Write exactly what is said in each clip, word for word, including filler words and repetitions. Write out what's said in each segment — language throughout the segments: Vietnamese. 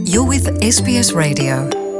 You're with ét bê ét Radio.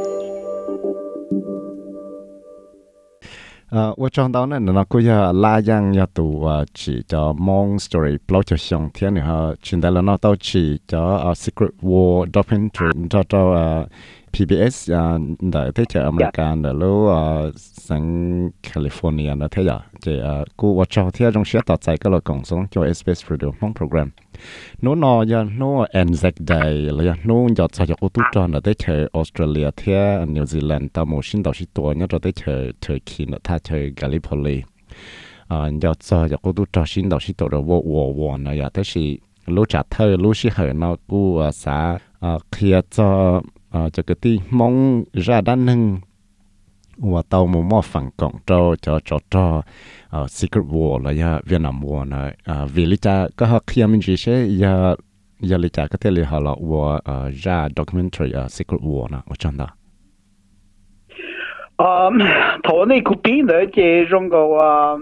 Ờ, ở trong đó này nó cũng là la yang ya tụ chỉ cho Mong Story blog cho xong thiên này ha chuyện đó là nó tao chỉ cho Secret War documentary cho cho pê bê ét để thấy cho America để lúc sang California nó thấy rồi chỉ cô ở trong thiên trong sẽ tạo ra cái là cộng sống cho ét bê ét Radio Mong program nó nó ya nó Anzac Day là nó giờ cho cho cô tụt cho nó thấy chơi Australia thiên New Zealand tao một sinh tao sĩ tuổi nhớ cho thấy chơi Turkey nó thay chơi Gallipoli à giờ cho cho cô tụt cho sinh tao sĩ tuổi rồi vô vô vô nó ya thế thì lúc trả thơ lúc sĩ hở nó cô xã khi cho cho cái tí mong ra đan nâng và tàu một mỏ phẳng cộng cho cho cho cho Secret War là ya Việt Nam War này vì lý cha có họ khi mình chỉ sẽ ya ya lý cha có thể là họ là war ra documentary Secret War nào ở trong đó. Um, thọ này cũng biết nữa chứ trong cái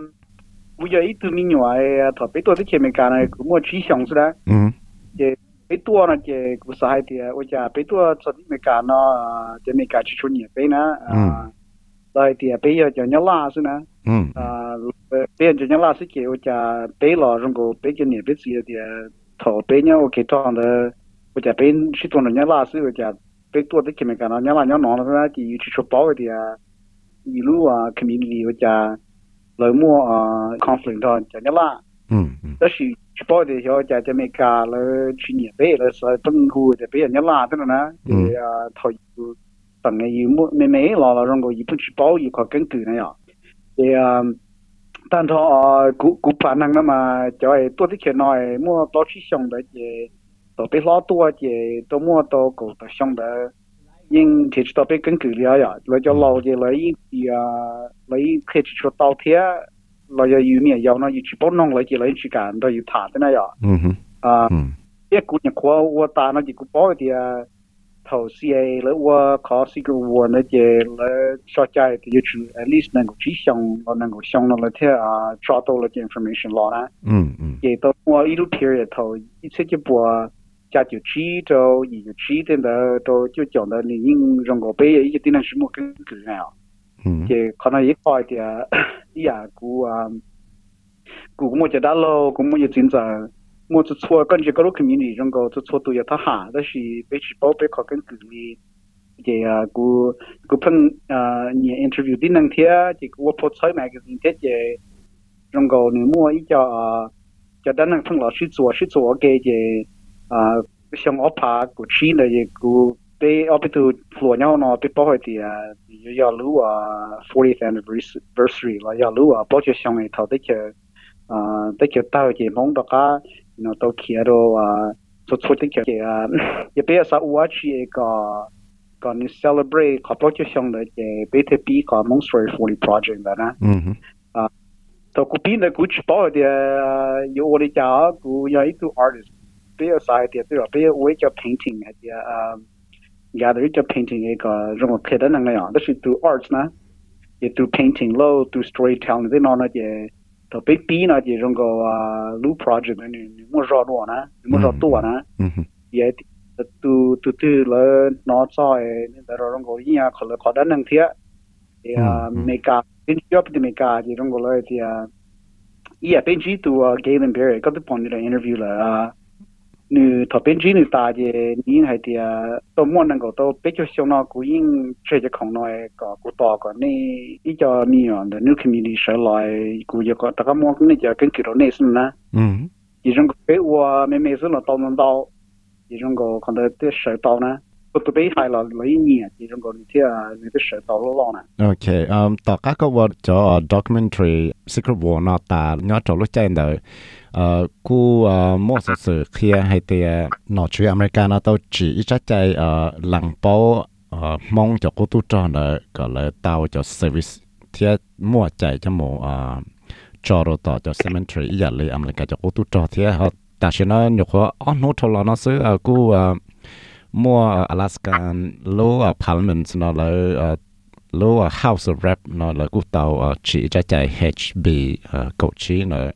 bây giờ ít tụi mình ngoài thọ biết tôi thấy前面干này cũng mua chỉ想是的，嗯，chứ biết tôi là chứ cũng sai thì tôi giờ biết tôi cho đi mình干nó chứ mình干chỉ cho nhiều biết nữa, à, rồi thì bây giờ cho nhau lá是呢，嗯，啊，bây giờ cho nhau lá是chứ我giờ biết là trong cái biết cho nhiều biết gì thì thọ biết nhau OK trong đó，我giờ biết是做了nhau lá是我giờ biết tôi thấy前面干nó nhau lá nhau nó là chỉ chỉ cho bảo thì一路啊 community 或者来么啊 conflict đó cho nhau lá，嗯，但是去保的时候在这边干了去年北了是本户的别人nhau lá的呢，对啊，他有等个有么妹妹老了让个一不去保一块根据那样，对啊，但他啊古古办那么就係多啲錢來麼多去想的嘅，都比老多嘅都麼多個都想的。因其實都被根據了呀，來就老嘅來因啲啊，來開始出刀貼，來就有面要那有去幫弄來就來去幹都有談的那呀。嗯哼。啊，一姑娘話我打那幾個包的啊，頭 C A 來我考試個我那些來小家的有去 at least 能夠去想，我能夠想到了啲啊，抓到了啲 information 落啦。嗯嗯。也到我一路 period 頭一次就播。家就知道，也就知道的，都就講到你應用個俾一啲人是冇根據嘅啊，嘅可能一塊嘅啲啊股啊，股冇就得咯，股冇就真正冇就錯，跟住嗰度 community 用個就錯都要他下，但是俾起包俾佢根據嘅嘅啊股股碰啊你 interview 啲人睇，嘅股我 post 喺 magazine 睇嘅用個你冇一個啊，就等人碰老師做是做嘅嘅。啊，像我爬古區呢，也古被我被到火鳥呢，被包開啲啊，要錄啊 fortieth anniversary 啦，要錄啊，包括上面頭啲嘅啊，啲嘅到嘅夢到家，然後到企喺度啊，做出啲嘅啊，也俾曬我去一個個你 celebrate，佢包括上嚟嘅俾佢比個 Mong Story forty project 啦，嗯哼，啊，到古邊呢古去包啲啊，有我哋家古有一個 artist。比較細啲，比如比較會叫 painting 嗰啲啊 ，gather 叫 painting 一個讓我睇得能樣，但是讀 arts 呢，也讀 painting 咯，讀 storytelling 啲那啲，都比比那啲讓個啊 loop project 呢，你冇繞多呢，冇繞多呢，也讀讀讀了攞咗誒，你睇讓個依家可能可能能睇，啊，美加，邊有啲美加啲讓個來啲啊，依家邊知讀啊 Galen Berry 嗰啲幫你嚟 interview 啦啊。你頭邊知你大嘅，你係啲啊，都冇能夠都比較上那個因這隻空內個個多個你依個呢樣的 new community 上來個一個大家冇咁你就根據到內心啦。嗯。依種個俾我每每次落到能到，依種個可能啲水到呢，個都俾係落嚟年，依種個你啲啊你啲水到咯呢。 OK，嗯，大家個話咗 documentary Secret War 那但我做咗真係。呃，กู呃มั่วสื่อเคลียร์ให้เตียนอช่วยอเมริกานะตัวจีจัดใจเอ่อหลังเป้าเอ่อมองจากกูตู้จอนเลยก็เลยเตาจากเซอร์วิสเทียมั่วใจจะหมู่อ่าจอรต่อจากเซมนทรีอย่างเลยอเมริกาจากกูตู้จอเทียเขาแต่ฉันนั้นอยู่ว่าอ๋อโน้ตทอลล์นะซื้อเอ่อกูเอ่อมั่วอลาสกันโลอ่ะพาร์ลิเมนต์นะเลยเอ่อโลอ่ะ House of Rep นะเลยกูเตาเอ่อจีจัดใจ H B เอ่อกูชีนะ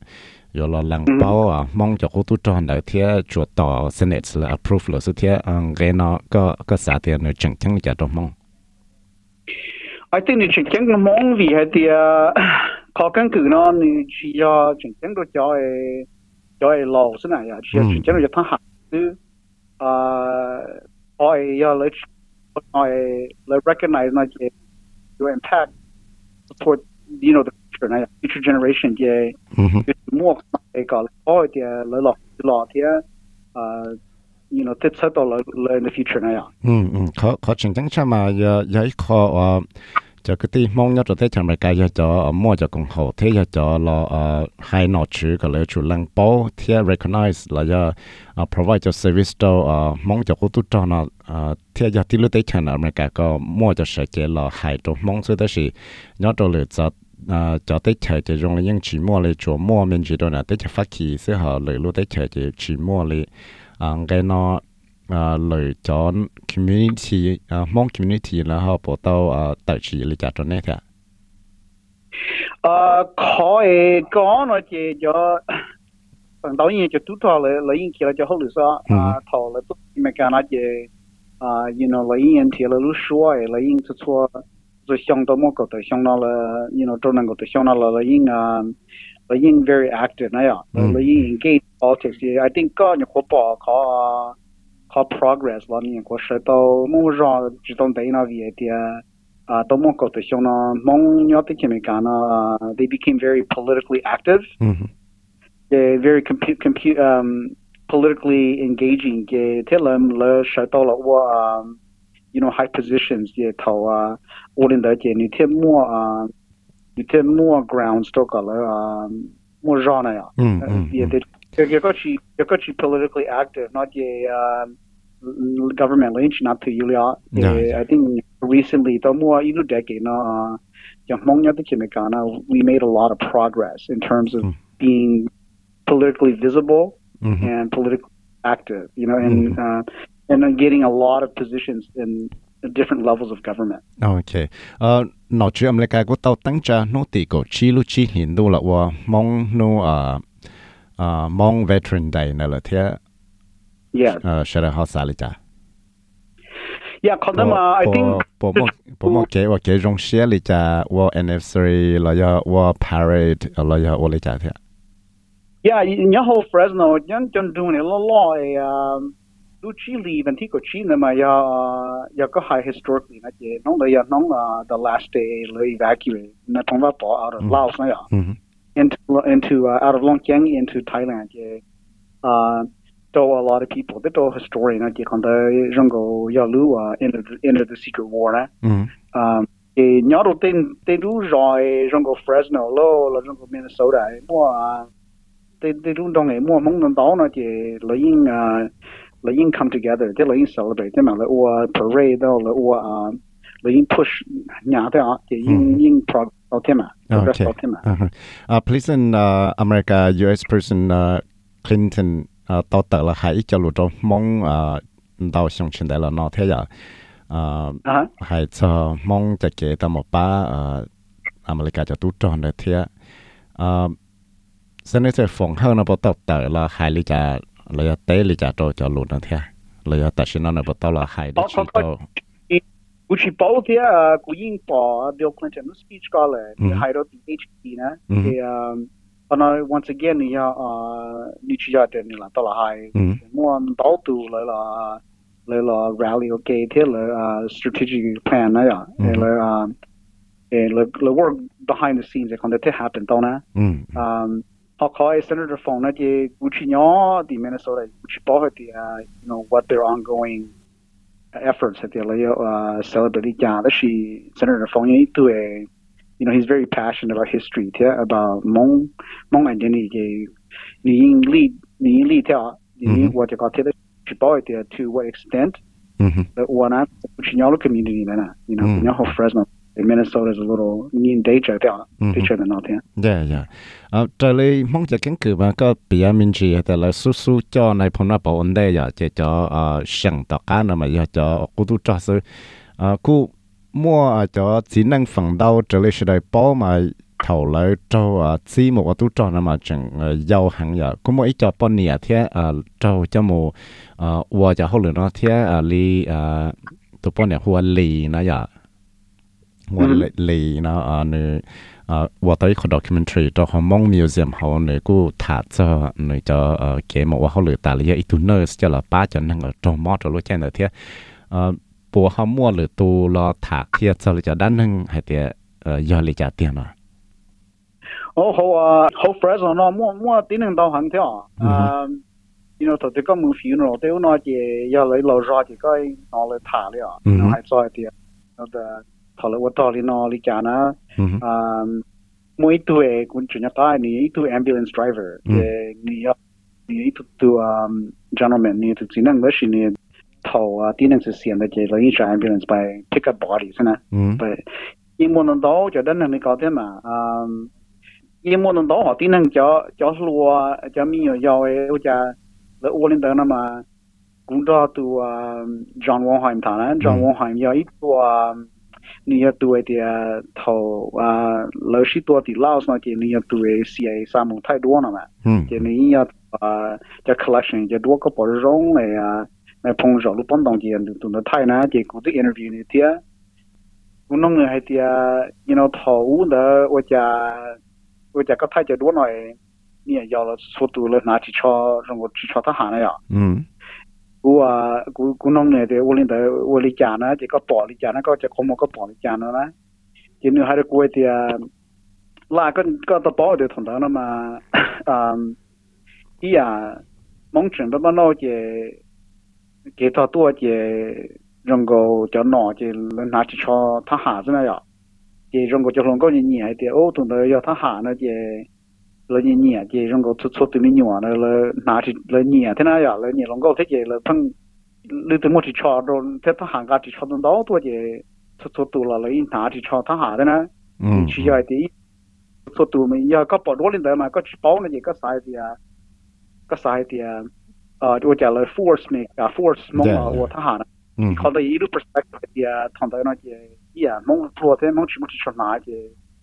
有了两包啊，忙着好多装的贴做到 Senate 了 approve 了，是贴嗯，给那个个啥的呢，正经的都忙。 I think 你正經嘅網位係啲啊，靠根據呢，你只要正經都叫誒叫誒老師嚟呀，只要正經都要睇下啲啊，我係要嚟我係嚟 recognize 那啲有 impact support you know the future 嚟呀 future generation 嘅嘅more 誒個我啲嚟落落啲啊。You know, 即係到嚟嚟 in the future 那樣。 嗯嗯，佢佢正正出嘛，有有一個啊，就嗰啲網友做啲就咪介咗咗，摸就共好，睇咗咗咯啊，係攞住個嚟做兩包，睇 recognize 嚟咗啊 provide 咗 service 到啊，網就好多咗啦啊，睇咗啲路啲人啊，咪介個摸就實際咯，係到網所以都是攞到嚟就。啊，就啲車就用嚟用紙摸嚟做摸面住到嗱，啲就發起之後嚟路啲車就紙摸嚟啊，嘅嗱啊嚟咗 community 啊，幫 community 然後報到啊特殊嚟就做呢啲。 啊，可以講我哋咗，當然就都頭嚟嚟引起嚟就好嚟咗啊，頭嚟都咪講那啲啊，you know 嚟引起嚟路說嚟引出錯。就相當麼個就相當了 ，you know 都能夠就相當了，因啊，因 very active 那樣，因 engage politics。I think 個你可把靠靠 progress 啦，你可是到某種知道對那邊的啊，到麼個就相當，某要對佢們講啦 ，they became very politically active，嗯 ，very compute compute um politically engaging 嘅，睇嚟了是到了我啊。You know, high positions 嘅頭啊，我哋嚟嘅你睇 more 啊，你睇 more grounds 都個啦啊 ，more genre 啊， 嗯嗯， 亦都亦個係亦個係 politically active，not 嘅啊 government lynch not to 了，誒 I think recently 到 more 一路 decade 啦啊，像蒙有啲前面講啦 ，we made a lot of progress in terms of being politically visible and politically active, you know, and uh, and getting a lot of positions in different levels of government. Okay. Uh, nói chuyện là cái của tàu tăng cha nó thì có chi lúc chi hiện đồ là wa mong nó à à mong veteran day này là thế. Yeah. Uh, sẽ là họ sao lại cha? Yeah, còn đó mà I think. Bộ bộ bộ bộ cái và cái rong xe lại cha, wa anniversary là ya wa parade là ya wa lại cha thế. Yeah, nhớ hồ Fresno, nhớ chân đường này lo lo um. Lúc chi leave and tiko chi na ma ya ya có high historically na je nong la ya nong uh, the last day la evacuate na tong va bỏ out of mm-hmm. Laos na ya mm-hmm. into into uh, out of Long Kiang into Thailand je uh so a lot of people the do historian na je kon da jungle ya lu uh, into the, into the secret war na mm-hmm. um e nhớ đầu tiên tên du rồi jungle Fresno lo la jungle Minnesota mua tên tên du dong e mua mong non đó na je la yin uh let you come together, they let you celebrate, they let you parade, they let you uh, let you push, yeah, they are, they you you progress, okay. Uh-huh. Uh, President uh, America U S President uh, Clinton uh, tao tự là hãy cho lụt mong đào xong chuyện đấy là nó thế giờ hãy cho mong cho kể ta một ba America cho tút tròn đấy thế Senator Phong hơn nó bảo tao tự là hãy lý trả là tế lý trả cho cho luôn đó thế là tại sao nó bảo tao là hay để chỉ tao cú chỉ bảo thế cú yên bỏ Bill Clinton nó speech có là hay đó thì H P nè thì anh nói once again thì à như chỉ ra đến là tao là hay mua đầu tư lại là lại là rally ok thế là strategic plan này à là là là work behind the scenes còn để happen tao nè họ coi Senator Phong nói thì cú chỉ nhỏ thì Minnesota cú chỉ bảo thì you know what their ongoing efforts at the uh, celebrity yeah that she Senator Phong you to a you know he's very passionate about history yeah, about Hmong Hmong identity ni lead ni lead yeah ni what you got to she bảo thì to what extent that one up cú chỉ nhỏ community này you know nhỏ Fresno Minnesota is a little near danger there danger than not yeah yeah yeah à trở lại mong cho kiến cử mà có bị anh mình chỉ là là su su cho này phong nó bảo ổn đây giờ chỉ cho à sang tất cả nó mà giờ cho cô tu cho sự à cô mua cho chỉ năng phần đầu trở lại sẽ đại bảo mà thầu lấy cho chỉ một tu cho nó mà chẳng giàu hàng giờ cũng mỗi cho bọn nè thế cho cho một và cho họ lựa nó thế li tụi bọn nè hoa lì nó giờ hoa lì nó nữaว่าตอนเขา documentary ตัวเขามอง museum เขาเนี่ยกูถ่ายจะเนี่ยจะเอ่อเกมว่าเขาเหลือแต่ละอย่างอีตัว nurse จะละป้าจะนั่งก็จอมอจะรู้แค่ไหนเทียเอ่อปัวเขามั่วหรือตัวรอถ่ายเทียจะเลยจะด้านนึงให้เทียเอ่อยอเลยจะเตียนอ่ะโอ้เขาอ่ะเขา fresh เนาะมั่วมั่วตีหนึ่งดาวหันเทียอ่า you know ตัวที่ก็มือฟิวเนาะเดี๋ยวเนาะจะยอเลยเรารอที่ก็นอนเลยถ่ายเลยอ่ะเนาะให้ซอยเทียแล้วแต่ถอดเลยว่าตอนนี้นอนลิจานะอ่าmỗi tuổi cũng chỉ nhắc tới này tuổi ambulance driver để này này tuổi gentleman này tuổi chỉ năng mới chỉ này thầu tí năng sự hiện là chỉ là những ambulance by pick up bodies nè, but những món đó cho đến này có thế mà những món đó họ tí năng cho cho lúa cho mình nhiều giàu ấy cho là ô lên đó mà cũng đó tuổi John Wonheim thằng này John Wonheim giờ ít tuổiนี่ตัวเดียทว่าเราชิตัวที่ลาวสนะเจนี่ตัวเสียสามุไทยด้วนนะเจนี่อ่าจะ collection จะด้วก็ปอร้องเลยอ่ะในพงศ์รูปปั้นตองเจียนตัวนั้นไทยนะเจกูที่ interview นี่เดียกูน้องเนี่ยให้เดีย you know ทว่าว่าจะว่าจะก็ไทยจะด้วนหน่อยเนี่ยยาวเราสุดตัวเลยนาจิชอรงกจิชอทหารเลยอ่ะกูอ่ะกูกูน้องเนี่ยเดี๋ยววันนี้เดี๋ยววันนี้จานะจะก็ปอลิจานะก็จะขโมยก็ปอลิจานะนะทีนี้ให้เรากูเดียลาก็ก็ตะปอเดี๋ยวถอนแล้วมาอ่าอีอ่ะมองถึงแล้วมันเราจะเกี่ยวตัวจะรงกจะหน่อจะนาจิชอทหารใช่ไหมอ่ะจะรงกจะลงก็ยิ่งใหญ่เดี๋ยวโอ้ตรงนั้น要ทหารนะจะเลยเนี่ยเจรงก็ทุกๆตัวมีหน่วยนะเลยนาที่เลยเนี่ยที่นั่นอย่างเลยเนี่ยลงก็ที่เจเลยทั้งหรือถึงหมดที่ชอโดนที่ทหารการที่ชอโดนดาวตัวเจทุกๆตัวเลยนาที่ชอทหารนะชี้ใหญ่ที่ทุกตัวมันยาก็ปลดวันเลยมาก็ชี้เป้าเนี่ยก็สายเดียก็สายเดียเอ่อตัวจะเลย force เนี่ยกับ force มองว่าทหารเขาได้ยิน perspective เดียทางตอนนั้นเจเนี่ยมองตัวที่มองชี้มองที่ชอนาเจ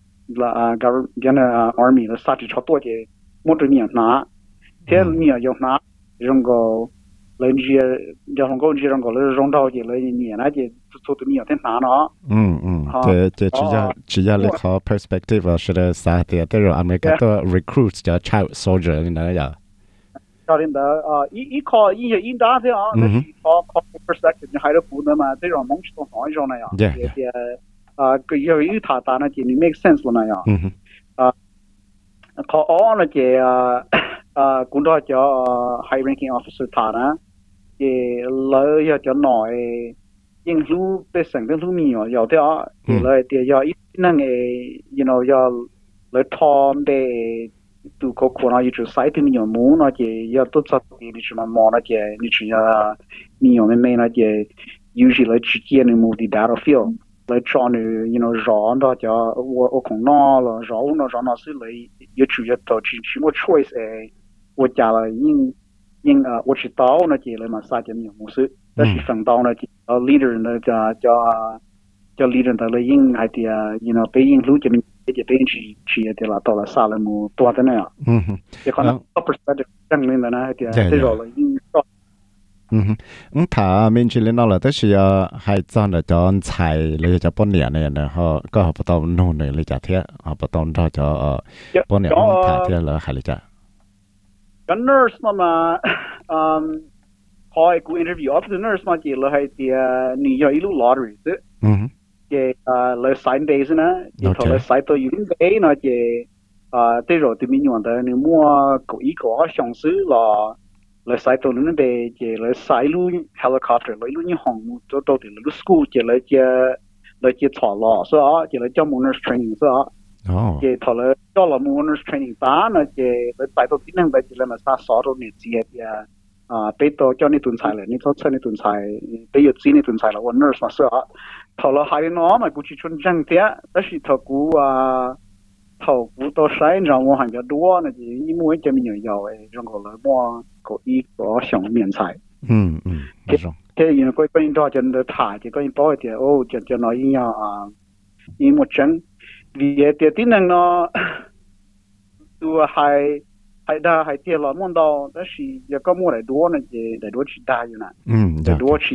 là government army là sát chỉ cho tôi chứ một cái miệng ná thế miệng dùng ná dùng cái lấy gì dùng cái gì dùng cái lấy dùng đầu chứ lấy miệng này chứ số cái miệng thế ná nó ừ ừ thế thế chỉ là chỉ là lấy khó perspective là sẽ là sao thì cái rồi America tôi recruit cho child soldier như này vậy cho nên đó ý ý khó ý ý đó thế à khó khó perspective hay là phụ nữ mà thế rồi mong chỉ nói rồi này à thìอ่าก็ยังอีท่าตานะจีนี่ make sense เลยนะอ่ะอ่าเขาอ๋อนะจีอ่าอ่าคุณต้องจะ high ranking officer ท่านะจีเลยอยากจะหน่อยยิ่งรู้เป็นสิ่งที่รู้มีอ่ะอยากที่อ่ะจีเลยเดี๋ยวอยากอีนั่งเอ you know อยากเลยทอมเดดูเขาคนอ่ะอยู่จุดไซต์ที่มีอยู่มูนะจีอยากตัวจัดที่นี่จุดมันมองนะจีนี่จุดอยากมีอยู่ไม่ไม่นะจี usually เลยจุดเกี่ยนมูที่ battlefield来找你 you know 绕到叫我我空哪了绕那绕那是来也主要到去去么 choice 哎我家了因因啊我知道那些了嘛啥叫没有事但是分到那些呃 leader 那叫叫叫 leader 的了因还的 you know 被因路就没就被去去的了到了啥了么多的那样嗯哼也可能 perspective 正面的那的这绕了因อืมอืมถ้ามินชิเลนอลแต่สิให้จอนจะจอนใช้เลยจะป้นเนี่ยเนี่ยนะฮะก็ปตอโน่นเลยจะเทียอ่าปตอนถ้าจะเอ่อป้นเนี่ยถ้าเทียแล้วให้เลยจ้ะก็ nurse มาอืมพอกู interview up the nurse มาจีเลยให้เตียนี่ย่อยลู lottery ซึอืมเจอ่าเลย sign base นะเจเขาเลย sign ตัวอยู่ในเนาะเจอ่าแต่เราที่มีอยู่แต่นี่มัวกูอีกว่าช่องซื้อละเลยใส่ตัวนั้นไปเจเลยใส่ลูเฮลิคอปเตอร์เลยลูนี่ห้องตัวตัวที่ลูสกูเจเลยเจเลยเจถอดล้อซะเจเลยเจ้า mooners training ซะเจถอดเลยเจ้าละ mooners training ตานะเจเลยใส่ตัวที่นั่งไปเจเลยมาซาสอตัวเนี่ยเจอ่าไปตัวเจ้านี่ตุนใส่เลยนี่เขาเช่นนี่ตุนใส่ไปหยุดซีนี่ตุนใส่แล้วว่า nurse มาซะถอดแล้วหายน้อมากูชิชวนจังเตี้ยแต่สิถอดกูอ่าถอดกูตัวใช้让我还比较多呢就因为这边有要诶让我来摸个一个小面菜嗯嗯这这因为关于到真的他就关于包一点哦就就那一样啊因为真 vì cái tin năng nó tôi hay hay đa hay tiền là món đó đó là giờ có mua lại đua này thì lại đua chỉ đa như này lại đua chỉ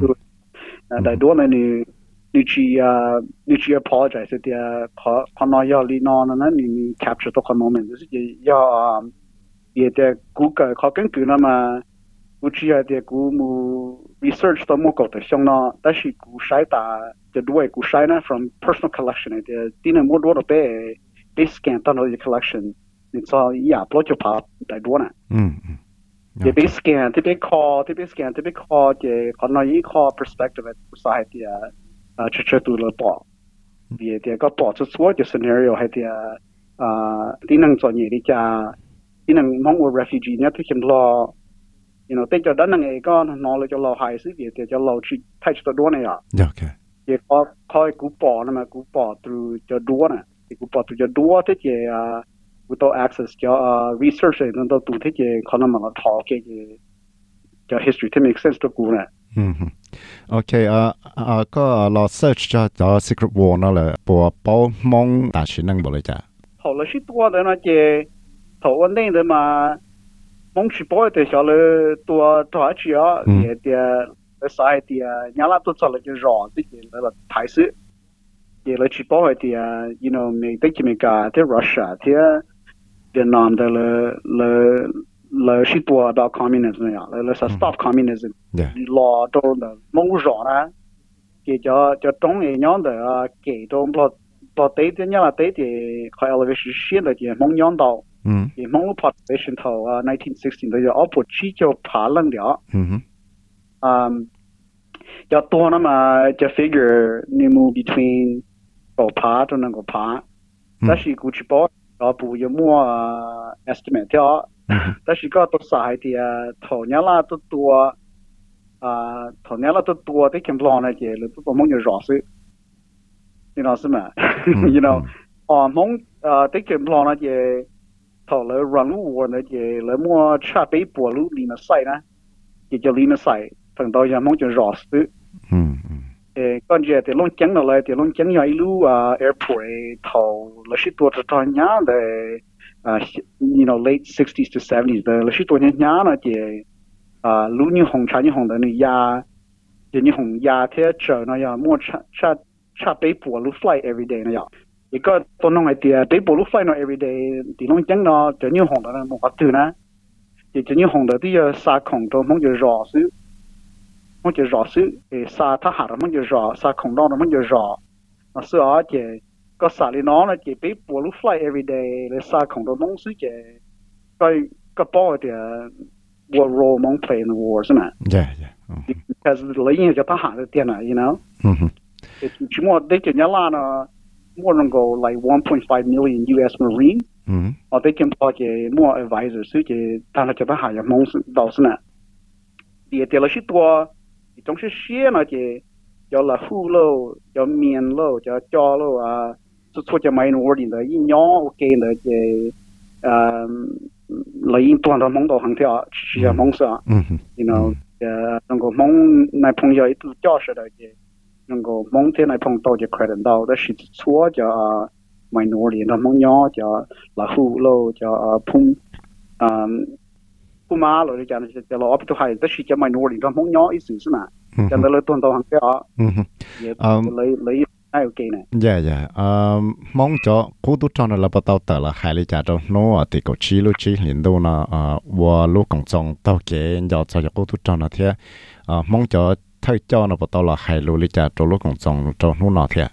lại đua này ni你去啊，你去 apologize 的，可可能要你那那你你 capture 到可能面就是要啊，也得估个可根据那么，估计啊的估木 research 到木搞的像那，但是估筛打就多估筛呢 from personal collection 的，第二木多的被被 scan 到那个 collection，你知道呀，不就怕太多呢？ 嗯嗯。 ที่ไปสแกนที่ไปคอที่ไปสแกนที่ไปคอเจคอนอยคอ perspective ผู้สายเดียอ่าเชื่อตัวเราปอเดียเดียก็ปอจะสวยจะ scenario ให้เดียอ่าที่นั่งจอดเนี่ยที่จะที่นั่งมองว่า refugee เนี่ยที่เขียนรอ you know แต่จะด้านนั่งเองก็นอนเลยจะรอหายสิเดียเดียจะรอชิไทยจะด้วนเนี่ยอ่ะโอเคเดียก็คอยกูปอนะมากูปอตัวจะด้วนอ่ะกูปอตัวจะด้วนที่จะอ่าwithout access จะ research นั่นตัวตัวที่จะเขานำมา talk จะจะ history ที่ make sense ตัวกูเนี่ยอืมโอเคเอ่อเอ่อก็เรา search จะจะ secret war นั่นแหละปัวเป้ามองตาชินังบ่เลยจ้ะ好了许多的那些头วันนี้的嘛มองชิปอยแต่小了ตัวตัว主要也的สาย的伢啦都做了就绕这些了台式也了ชิปอย的 you know 没得几没个的 Russia 的越南的了了了许多到 communism 呀了了是 stop communism 老多的蒙绕呢给叫叫中一样的啊给中不不对的伢啦对的快 elevation 线的的蒙样到嗯的蒙 population 头啊nineteen sixteen 的要 output 只就爬冷了嗯嗯要多那么就 figure 你 move between 个爬就能够爬但是估计包要不有么 estimate 掉但是个都啥的头伢啦都多啊头伢啦都多的 can plan 那些了都蒙就绕水你知道是吗 you know 啊蒙啊的 can plan 那些头了 run 路那些了么差北坡路里那赛呢也就里那赛等到要蒙就绕水嗯嗯诶，感觉在龙江那来，在龙江一路啊 ，airport 头那许多的多年的啊 ，you know late sixties to seventies 的那许多年年那的啊，路你红茶你红的那呀，就你红呀，它这那样莫差差差北坡路 fly every day 那样，一个都弄来的北坡路 fly 那 every day，在龙江那就你红的那莫法度呢，就就你红的的要沙空都蒙就绕水。มันจะรอซื้อเอซาทหารมันจะรอซาของนอกมันจะรอมาซื้ออ๋อเจก็สาลีน้องนะเจไปปัวลูกไฟ every day เลยซาของตัวมงซื้อเจก็ก็ป้อเดีย what role มง play in the war ใช่ไหม yeah yeah because เลยยังจะทหารเดียนะ you know อืมชิมว่าได้เจญาลานะ more than go like one point five million U S Marine อืมอ๋อได้เจป้อเจ more advisor ซื้อเจทางจะทหารอย่างมงดาวใช่ไหมเดียเดียละชิตัว总是写那些叫了护路，叫面路，叫家路啊，是错叫买农林的，一年我给那些呃，来因端到蒙到行条，是叫蒙啥？嗯哼 ，you know，呃，能够蒙那朋友一度教识的些，能够蒙在那碰到就快点到，但是错叫买农林的蒙鸟叫了护路，叫碰，嗯。不嘛了，讲的是在老边头还是是叫买农林的蒙鸟意思是嘛？讲的了端到行条，嗯哼，也来来还有给呢。 Yeah yeah，嗯，蒙着古都装的了不到得了，海里家中诺这个七路七零度呢，啊，我路工中到给要在古都装那天，啊，蒙着太叫那不到了海路里家中路工中中路那天。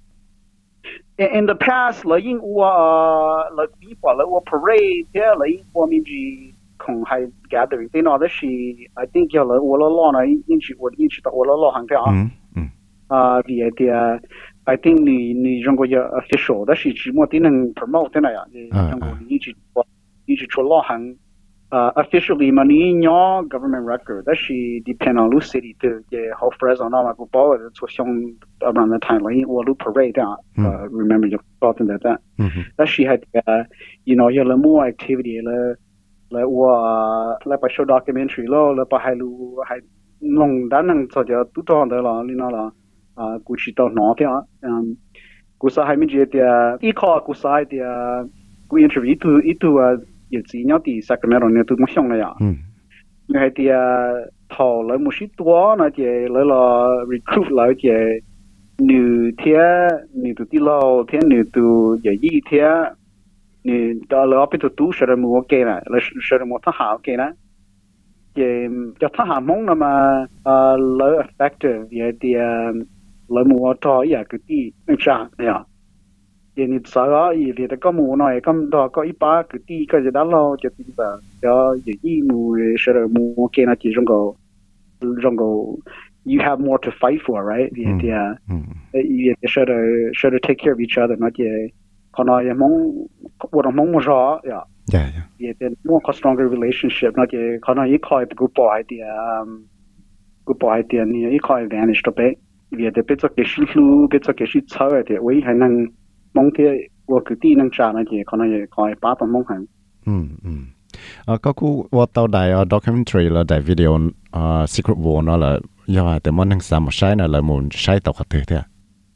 In the past， 来英我来比方来我 parade， 来英我们去。空还 gathering， 对那的是 ，I think 叫了我了老呢，引起我引起到我了老行条啊，嗯嗯，啊，别的 ，I think 你你中国要 official， 但是只么的能 promote 的那样，中国你去我你去出老行，啊 ，officially 嘛你要 government record， 但是 depend on 路 city 的也好 present 那嘛不包的出像 around the time 了，我路 parade 啊，呃 ，remember 就搞定的的，嗯哼，但是还呃 ，you know 有了 more activity 了。来我来把 show documentary 咯，来把海路还弄单能做叫都装的了，你那了啊，过去到哪点嗯 cú sa hai mình chỉ thì ít khó cú sa thì cú interview tu ít tu有几鸟的 Sacramento 呢都没想了呀。 嗯。 你还的头来没许多，那就来了 recruit 来就女天女都的老天女都有一天，女到了被都都说的没给了，来说的没他好给了。也叫他下懵了嘛，呃，来 effective 也的来没找也个的那啥呀。giờ như sao đó thì thì có mù này có đó có ít ba cái tí cái gì đó lo cho tí là cho giờ gì mù sẽ là mù cái nào chỉ trong cầu trong cầu you have more to fight for right thì thì thì sẽ là sẽ là take care of each other nó chỉ còn nói mong bộ đồng mong một rõ yeah yeah thì thì more có stronger relationship nó chỉ còn nói ít coi cái bộ ai thì cái bộ ai thì như ít coi advantage đó bé vì thì bây giờ cái sự lu bây giờ cái sự xấu thì vậy hay năng mong thế, tôi cứ tin năng trả này thì con này coi ba tấm mong hàng. Ừ ừ. À có cú, tôi tao đài documentary là đài video uh, Secret War nó là do tại món năng sản một sai là muốn sai tàu khát thế à?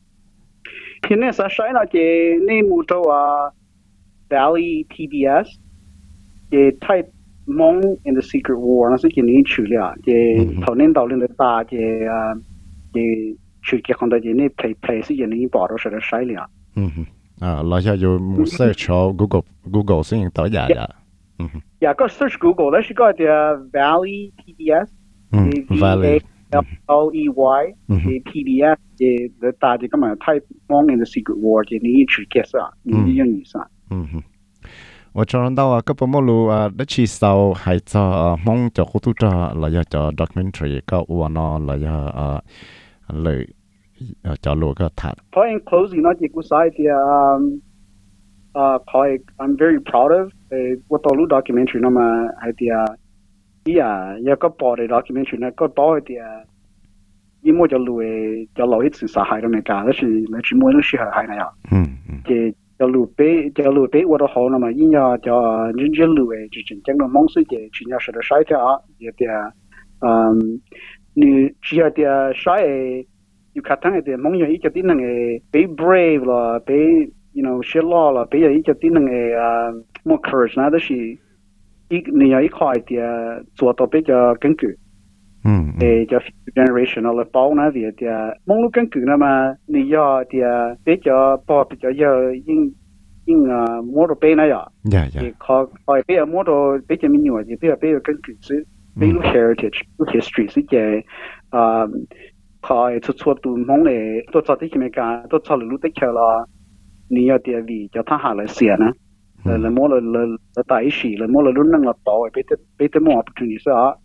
Thì nên sao sai là chỉ nên mua cho Valley P B S, chỉ type mong in the Secret War nó sẽ chỉ nên xử lý à, chỉ thầu nên tàu lên được ta chỉ chỉ xử lý con đó chỉ nên play play sẽ chỉ nên bỏ đó sẽ là sai liền. À, là do dùng search cho Google Google sẽ hiện tới giả giả. Yeah, có search Google, đó là cái Valley P B S, Valley L E Y, P B S, thì người ta chỉ có mà type mong in the Secret War, thì你去解释啊，你用语上。 嗯哼，我找到啊，个不毛路啊，那起手还做啊，梦就好多做，来要做 documentary，个我呢来要啊来。cho lúa cái thật. For in closing, nói chỉ của sai thì um, uh, coi I'm very proud of. What tôi lúc documentary nó mà hay thì yeah, yeah có bỏ cái documentary nó có bỏ thì như mua cho lúa cho lúa ít sự xã hội đó này cả, đó là là chỉ mua nó sự hay này à. Thì cho lúa bé cho lúa bé what họ nó mà như nhau cho những cái lúa chỉ chính chẳng nó mong sự thì chỉ nhau sẽ được sai theo à. Thì um, như chỉ là thì sai you khát thang thì mong nhiều ý cho tin rằng be brave là be you know share law là be ý cho tin rằng more courage na đó là ý nhiều ý khỏi thì做到比較根據，誒就 generation là bảo na vì thì mong lúc根據那麼你要thì比較保比較要應應啊摸到背那呀，誒靠靠比較摸到比較民主嘅，比較比較根據是比如 heritage history 是嘅啊。khỏi xuất xuất tụi mong này tôi cho tí cái cả tôi cho lúc tích chờ là nhiều tiền vì cho thằng hà lại xỉa nè là mua là là là tại sĩ là mua là lúc năng là bảo bây giờ bây giờ mua opportunity sao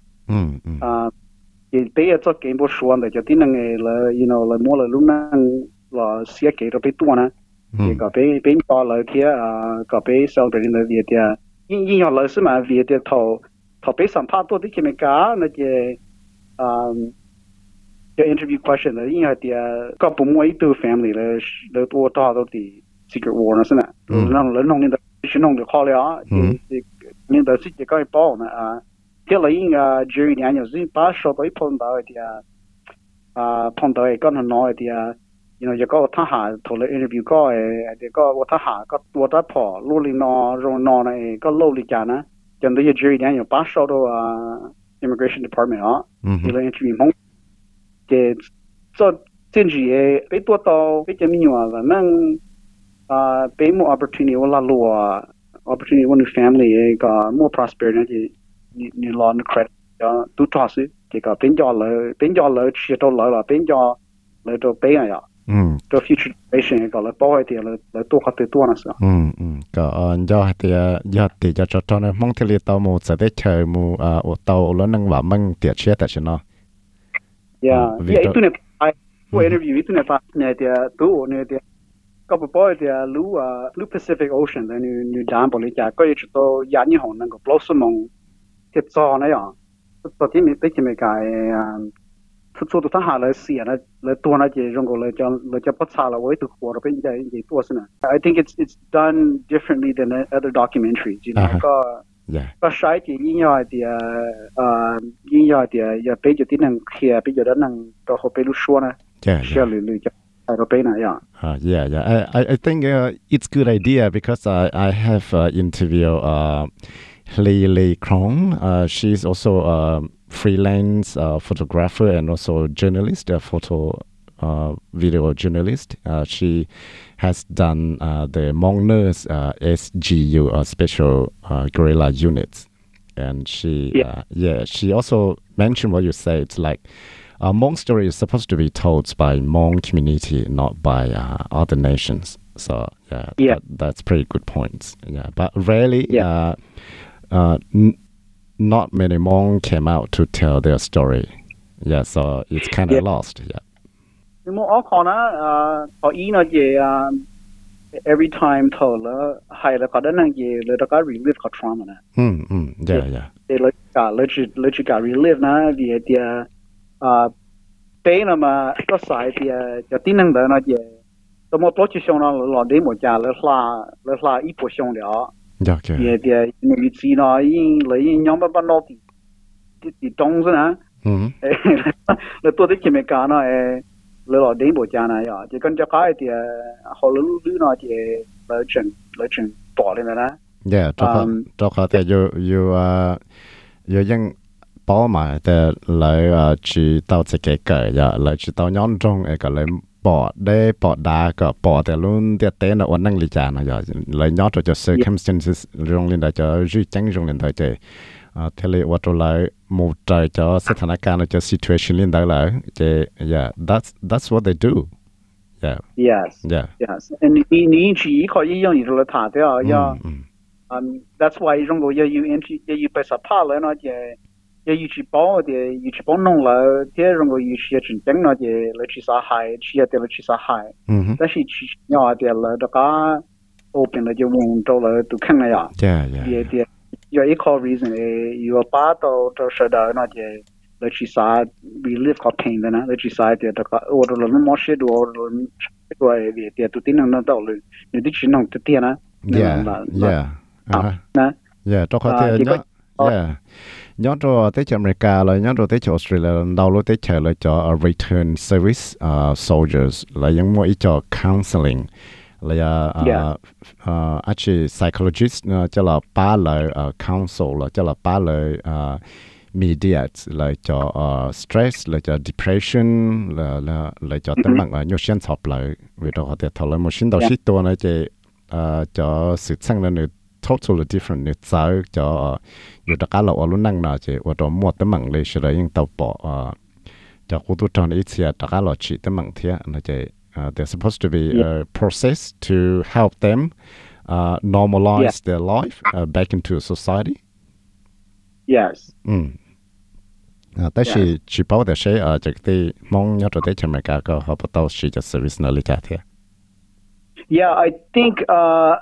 à thì bây giờ cho cái bộ số này cho tí năng là you know là mua là lúc năng là xỉa cái rồi bây tuổi nè thì có bây bây giờ là kia à có bây celebrate là vì thì nhưng nhưng họ là sự mà vì thì thầu thầu bây sản phát tôi tí cái cả là cái à cái interview question là như thì có bộ mỗi từ family là là tôi đó đó thì Secret War nó nè, nó nó nó nên là chỉ nó được khó了，thì nên là chỉ cái bảo nè à，thế là những cái jury này nhiều khi把手都碰到的啊，碰到個人nói thì à，然後就個他下同你 interview 個誒，就個我他下個我得跑路里攞用攞呢個路里間呢，就那些 jury 呢有把手到啊 immigration department 啊，你來 interview 蒙。cái cho chính trị bị tua tàu bị cái mình nói là mình à bị một opportunity hoặc là lúa opportunity one family có more prosperity thì như là nó credit cho tu trò sự thì có bên cho lợi bên cho lợi chỉ cho lợi là bên cho lợi cho bên này à cho future generation có lợi bảo thì là lợi tu học từ tu nó sao có do thì do thì cho cho nó mong thì tàu một sẽ để chờ một à tàu nó năng vào mang tiệt chết tại chỗ nó. Yeah, yeah, itu nih, aku interview itu nih pas nih dia tuh nih dia, kau berboy dia lu lu Pacific Ocean, dan nu nu dalam boleh jadi kau itu tuh ya ni hong nang kau blossom mong, dia zon nih ya, tuh dia mi pergi mereka, tuh tuh tuh tak hal sih ya, le tuh na jadi jonggo le jangan le cepat salah, woi tuh kuar apa jadi jadi tuh sana. I think it's it's done differently than other documentaries, you know, kau có sai thì như nhau thì à như nhau thì giờ bây giờ tí năng kia bây giờ đó năng có hộp bây lúc xưa nè, xưa lười lười cho yeah. Uh, yeah, yeah. I, I, I think uh, it's good idea because I, I have uh, interviewed uh, Lee Lee Krong. Uh, she's also a freelance uh, photographer and also journalist, a photo uh, video journalist. Uh, she has done uh, the Hmong Nurse uh, S G U, uh, Special uh, Guerrilla Units. And she, Yeah. uh, yeah, she also mentioned what you said. It's like a Hmong story is supposed to be told by Hmong community, not by uh, other nations. So yeah, Yeah. That, that's pretty good points. Yeah, but rarely, Yeah. uh, uh, n- not many Hmong came out to tell their story. Yeah, so it's kind of Yeah. lost. Yeah. Nhưng mà ở con á, họ ý nó gì every time thầu là hay là có đến năng gì là đó có relive có trauma nè. Mm, mm, yeah, yeah. Để lấy cả lấy chỉ lấy chỉ cả relive nè vì thì à bé nó mà có sai thì cho tin năng đó nó gì. Tôi muốn tổ chức xong nó là để một nhà là là là là ít bộ xong đó. Yeah, okay. Vì thì người chỉ nó in lấy nhóm bắt bắt nó thì thì trong thế nè. Mm-hmm. Là tôi thấy chỉ mấy cái nó lỡ là đến bộ cha này à, chỉ cần cho cái thì họ lỡ lỡ nó thì lỡ chừng lỡ chừng bỏ lên đó. Yeah, cho cho họ thì you you uh you ยังbỏ mà thì lại chỉ tao sẽ cái cái ya lại chỉ tao nhón trong cái lại bỏ để bỏ đá cái bỏ thì luôn thì tên là ổn năng lý cha này ya lại nhón cho circumstances trong liên đại cho duy tránh trong liên đại chứ thế là what lại một trời choสถานการณ์cho situation liên đại lại chứ yeah that's that's what they do. Yeah. Yes. Yeah. Yes. And 你你chỉ có一样你就来谈的啊，要 um that's why 中国要有 entry 要有被杀怕了那些要有去保的有去帮弄了，这中国有些真正那些来去杀害，去要的来去杀害。 嗯。 但是去要的了，这个 open 了就蒙着了都看了呀。 Yeah, yeah. 也的有一个 reason 诶，有把到这说到那些。来去杀 relieve 個 pain 的呢，來去殺啲這個我哋攞冇寫到我哋個嘢啲都點能到嚟，你啲錢能得啲呢 ？Yeah, yeah. 啊，那 yeah, 都可以nhớ, yeah, nhớ cho tới America rồi nhớ cho tới Australia, đầu lúc tới chờ lại cho return service uh, soldiers là những mỗi cho counseling là uh, uh, actually psychologist cho là ba lời uh, counsel là cho là ba lời uh, mediate là cho uh, stress là cho depression là là là cho tấm bằng ở nhiều sinh học lại vì đó họ thể thảo luận một sinh đầu shitตัวnày chỉ cho sự sang là một totally different เนี่ยจะchoอยู่ตะการเราเอาลุ้นนั่งน่ะchỉว่าตัวหมดตำแหน่งเลยใช่ไหมยังตัวปอจะกูตัวตอนนี้เสียตะการเราฉีดตำแหน่งเทียน่ะจะ there's supposed to be a process to help them uh, normalize yeah. their life uh, back into society. Yes. อืมอ่าแต่สิสิบอกแต่ใช้เอ่อจากที่มองยอดตัวที่อเมริกาก็เขาบอกต้องสิจะ service นาฬิกาเทีย Yeah, I think uh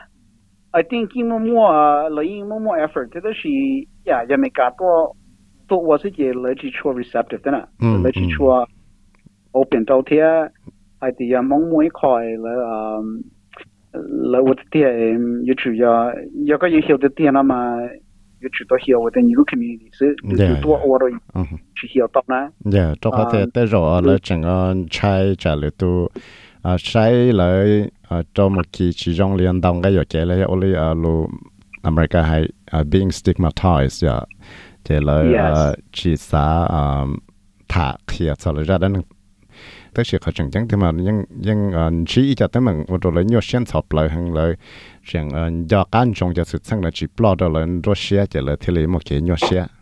I think 因为我来因为我 effort 这个是 yeah 也没搞多多我是觉来去做 receptive 的呢来去做 open 到贴还得要蒙摸一块了嗯来我的店也主要要个有些的店那么也知道些我的 new community 是就多我都去些到呢 yeah 都เขาแต่แต่รอแล้วจังก็ใช้จะเลยตัวอ่าใช้เลยอ่าตัวเมื่อกี้ที่โรงเรียนดองก็อยู่เจเลยโอเลยอ่าลูอเมริกาให้อ่า being stigmatized อย่าเจเลยอ่าชีสาอ่าถาเขียดสารจัดนั้นแต่เชื่อเขาจังจังที่มันยังยังอ่าชี้จะแต่มันว่าตัวเลยยอดเส้นสอบเลยหังเลยเสียงอ่ายาการจงจะสุดสั่งเลยจีปลอดเลยรัสเซียเจเลยที่เลยเมื่อกี้ยอดเสีย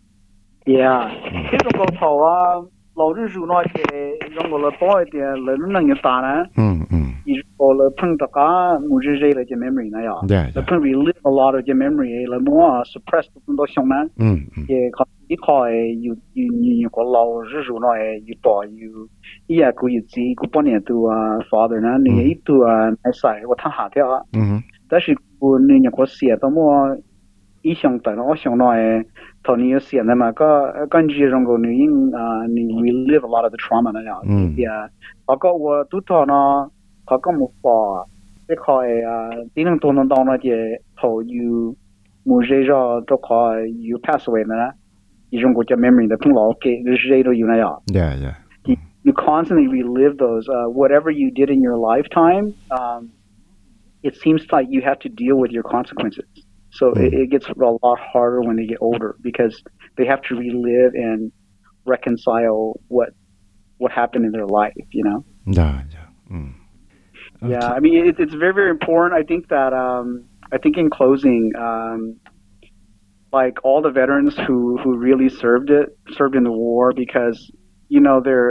Yeah ที่ตรงกับเขาว่า老日数那些用过了多一点，人能有大呢。 嗯嗯。 一过了碰到个母日热了就 memory 那样。 对。 了碰 relive a lot of 就 memory，了么 suppress 很多项呢。 嗯嗯。 也靠一靠诶，有有有有个老日数那诶，有包有，伊也个有自己个半年度啊 ，father 呢，你一度啊，没晒我谈下条啊。 嗯。 但是我你那个写到么？一想到我想到诶，头你有写的嘛？个根据中国女人啊，你 relive a lot of the trauma 那样，嗯，对啊。包括我都到呢，他跟我说，这块啊，只能都能到那些头有某些着这块有 pass away 的呢，一中国叫 memory 的更老给日日都有那样。 Yeah, yeah. 一 you constantly relive those. Uh, whatever you did in your lifetime, um, it seems like you have to deal with your consequences. So mm. it, it gets a lot harder when they get older because they have to relive and reconcile what what happened in their life, you know? Yeah, yeah. Mm. Okay. Yeah, I mean, it, it's very, very important. I think that, um, I think in closing, um, like all the veterans who, who really served it, served in the war because, you know, they're,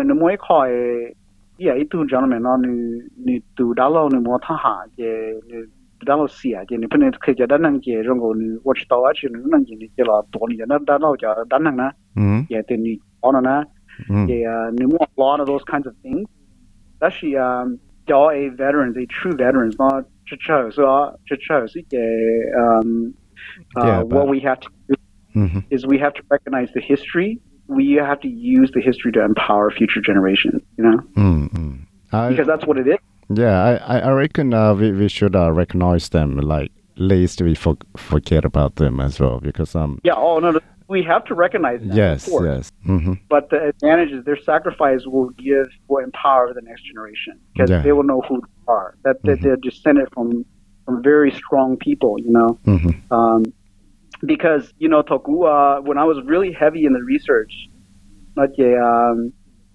yeah, itu gentlemen, no, ni, ni tu dalo ni mo taha, je, ni dalo sia, je, ni pene ke ja danang je, rongo ni watch tawa chi ni nang ni je la to ni na dalo ja danang na, yeah, te ni ono na, yeah, ni mo a lot of those kinds of things. Actually, um, y'all a veterans, a true veterans, not chicho, so chicho, so um, uh, yeah, what we have to do mm-hmm. is we have to recognize the history. We have to use the history to empower future generations, you know? Mm-hmm. I, because that's what it is. Yeah, I, I reckon uh, we, we should uh, recognize them, like, least we for, forget about them as well, because... um. Yeah, oh, no, no we have to recognize them, yes, of course. Yes, mm-hmm. But the advantage is their sacrifice will give, will empower the next generation, because yeah. they will know who they are, that, that mm-hmm. they're descended from, from very strong people, you know? Mm-hmm. Um, because, you know, Toku, uh, when I was really heavy in the research, like, um,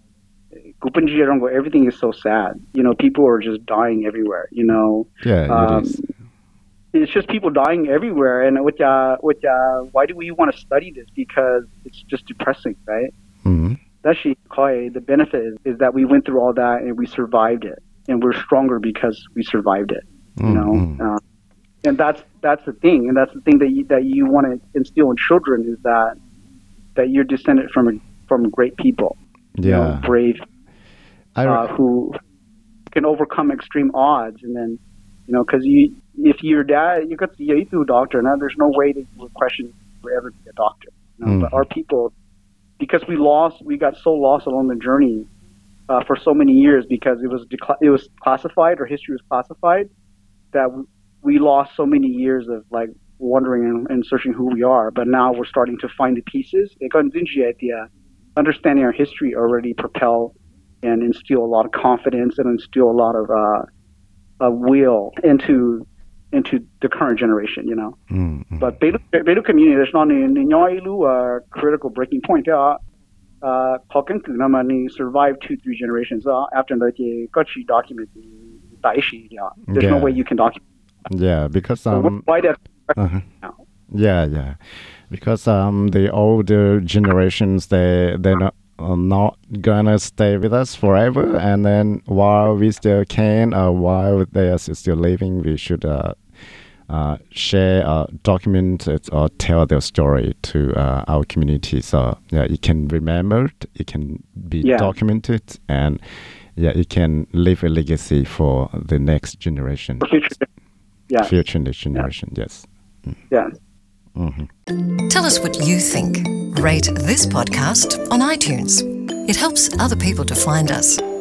everything is so sad. You know, people are just dying everywhere, you know. Yeah, um, it is. It's just people dying everywhere. And which, uh, which, uh, why do we want to study this? Because it's just depressing, right? Mm-hmm. Actually, the benefit is, is that we went through all that and we survived it. And we're stronger because we survived it, you mm-hmm. know. Uh, and that's that's the thing. And that's the thing that you, that you want to instill in children is that that you're descended from a, from great people. Yeah. You know, brave Uh, who can overcome extreme odds, and then, you know, because you, if your dad, you got you to a doctor, now there's no way that you would question you would ever be a doctor. You know? Mm. But our people, because we lost, we got so lost along the journey uh, for so many years because it was decla- it was classified, or history was classified, that we lost so many years of like wondering and, and searching who we are. But now we're starting to find the pieces. Understanding our history already propel and instill a lot of confidence and instill a lot of uh, uh, will into into the current generation, you know. Mm-hmm. But Beirut, Beirut community, there's not a critical breaking point. Uh, survived two, three generations after the Gachi document. There's yeah. no way you can document. Yeah, because um. Why that? Uh-huh. Yeah, yeah, because um the older generations they they're not. are not gonna stay with us forever, and then while we still can, uh, while they are still living, we should uh, uh, share, uh, document it, or tell their story to uh, our community. So yeah, it can remember, it can be yeah. documented, and yeah, it can leave a legacy for the next generation. For future, yeah, future generation. Yeah. Yes. Mm. Yeah. Mm-hmm. Tell us what you think. Rate this podcast on iTunes. It helps other people to find us.